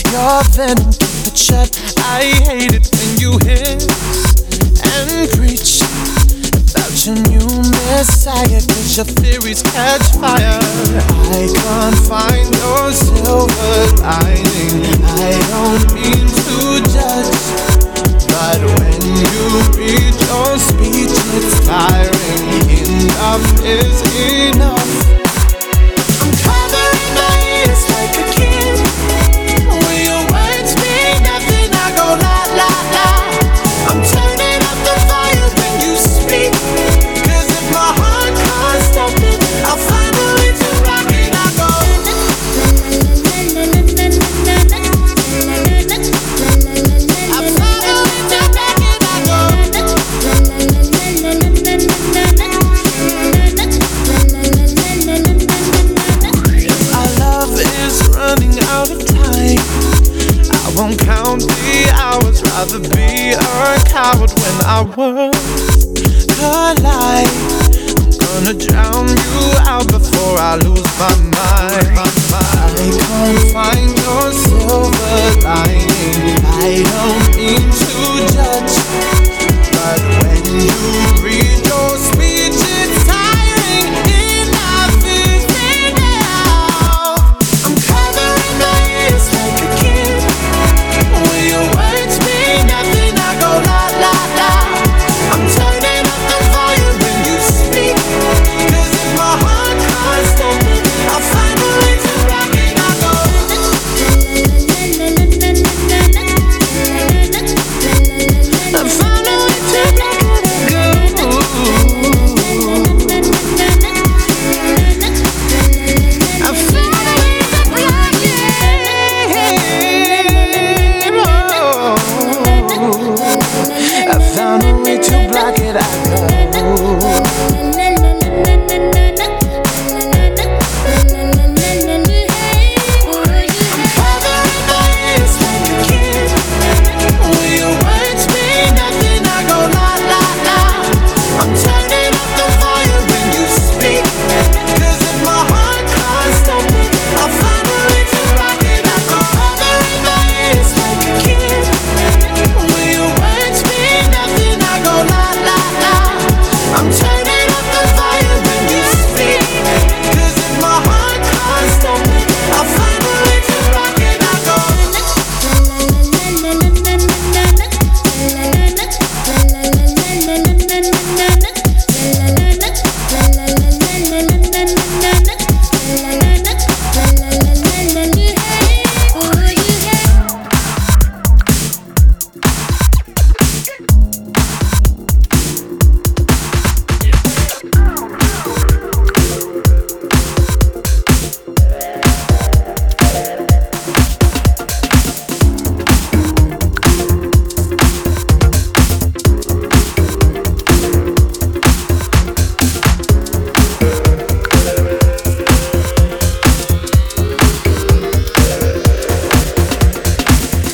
your venom, keep it shut. I hate it when you hiss and preach about your new messiah, 'cause your theories catch fire. I can't find your silver lining. I don't mean to judge, but when you read your speech, it's tiring. Enough is enough. I'm covering my ears like a kid. When your words mean nothing, I go la la la. I'm turning up the fire when you speak, 'cause if my heart can't stop it, I'll find a way to rock it. I go won't count the hours, rather be a coward when our worlds collide. I'm gonna drown you out before I lose my mind.